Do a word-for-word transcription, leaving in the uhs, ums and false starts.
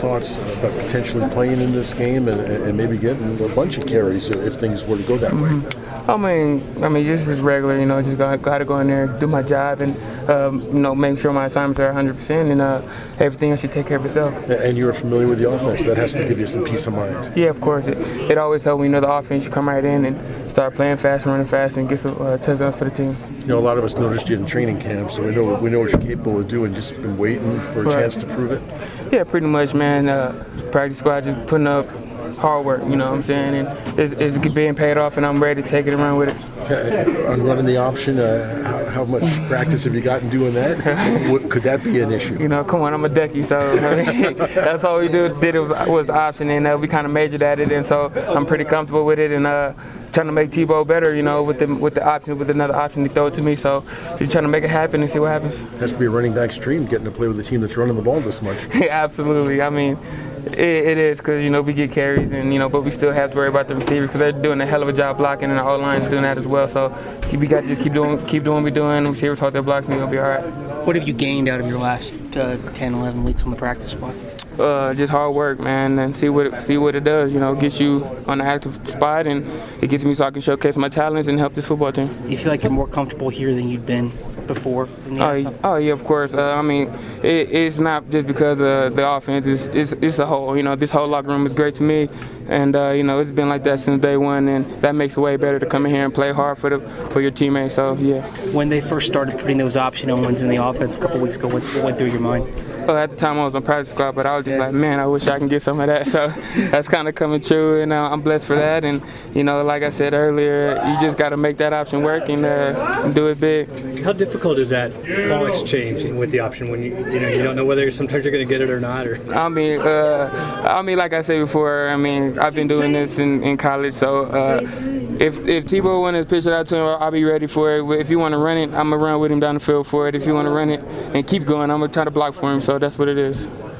thoughts about potentially playing in this game and, and maybe getting a bunch of carries if things were to go that mm-hmm. way? I mean, I mean, just as regular, you know, just got, got to go in there, do my job, and um, you know, make sure my assignments are one hundred percent, and uh, everything else should take care of itself. And you're familiar with the offense. That has to give you some peace of mind. Yeah, of course. It, it always helps when you know the offense. You come right in and start playing fast, running fast, and get some uh, touchdowns for the team. You know, a lot of us noticed you in training camp, so we know we know what you're capable of doing. Just been waiting for a right. chance to prove it. Yeah, pretty much, man. Uh, practice squad just putting up hard work, you know what I'm saying, and it's, it's being paid off, and I'm ready to take it and run with it. Uh, on running the option, uh, how, how much practice have you gotten doing that? What, could that be an issue? You know, come on, I'm a ducky, so I mean, that's all we do, did it was, was the option, and uh, we kind of majored at it, and so I'm pretty comfortable with it, and uh, trying to make Tebow better, you know, with the with the option, with another option to throw it to me, so just trying to make it happen and see what happens. It has to be a running back's dream, getting to play with a team that's running the ball this much. Yeah, absolutely. I mean, it, it is, because, you know, we get carries, and, you know, but we still have to worry about the receivers because they're doing a hell of a job blocking, and our O-line is doing that as well. So we got to just keep doing keep doing what we're doing. The receivers hold their blocks, and we're going to be all right. What have you gained out of your last uh, ten, eleven weeks on the practice squad? Uh, just hard work, man, and see what it, see what it does. You know, gets you on the active spot, and it gets me so I can showcase my talents and help this football team. Do you feel like you're more comfortable here than you've been before? In the oh, yeah, oh yeah, of course. Uh, I mean, it, it's not just because of the offense. It's, it's it's a whole. You know, this whole locker room is great to me, and uh, you know, it's been like that since day one, and that makes it way better to come in here and play hard for the for your teammates. So yeah. When they first started putting those option ones in the offense a couple weeks ago, what, what went through your mind? Oh, at the time I was on practice squad, but I was just yeah. like, man, I wish I can get some of that. So that's kind of coming true, and uh, I'm blessed for that. And you know, like I said earlier, you just got to make that option work and uh, do it big. How difficult is that ball exchange with the option when you you know you don't know whether sometimes you're going to get it or not? Or I mean, uh, I mean, like I said before, I mean, I've been doing this in, in college, so uh, if if Tebow want to pitch it out to him, I'll be ready for it. If you want to run it, I'm gonna run with him down the field for it. If you want to run it and keep going, I'm gonna try to block for him. So that's what it is.